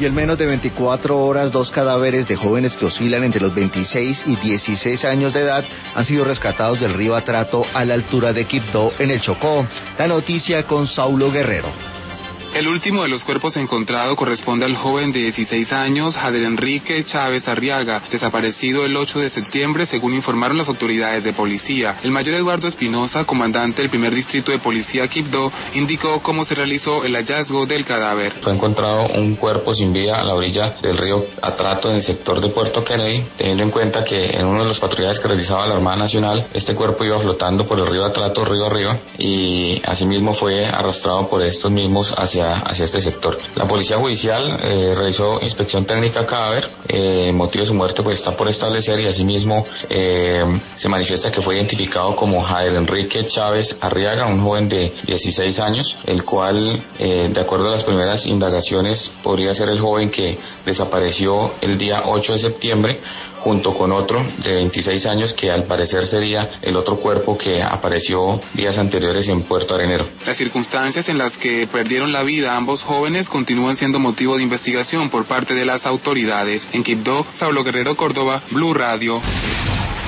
Y en menos de 24 horas, 2 cadáveres de jóvenes que oscilan entre los 26 y 16 años de edad han sido rescatados del río Atrato a la altura de Quibdó, en el Chocó. La noticia con Saulo Guerrero. El último de los cuerpos encontrado corresponde al joven de 16 años, Jader Enrique Chávez Arriaga, desaparecido el 8 de septiembre, según informaron las autoridades de policía. El mayor Eduardo Espinosa, comandante del primer distrito de policía Quibdó, indicó cómo se realizó el hallazgo del cadáver. Fue encontrado un cuerpo sin vida a la orilla del río Atrato, en el sector de Puerto Kennedy, teniendo en cuenta que en uno de los patrullajes que realizaba la Armada Nacional, este cuerpo iba flotando por el río Atrato, río arriba, y asimismo fue arrastrado por estos mismos hacia este sector. La policía judicial realizó inspección técnica cadáver. El motivo de su muerte pues está por establecer, y asimismo se manifiesta que fue identificado como Jader Enrique Chávez Arriaga, un joven de 16 años, el cual de acuerdo a las primeras indagaciones podría ser el joven que desapareció el día 8 de septiembre junto con otro de 26 años que al parecer sería el otro cuerpo que apareció días anteriores en Puerto Arenero. Las circunstancias en las que perdieron la vida ambos jóvenes continúan siendo motivo de investigación por parte de las autoridades. En Quibdó, Saulo Guerrero, Córdoba, Blue Radio.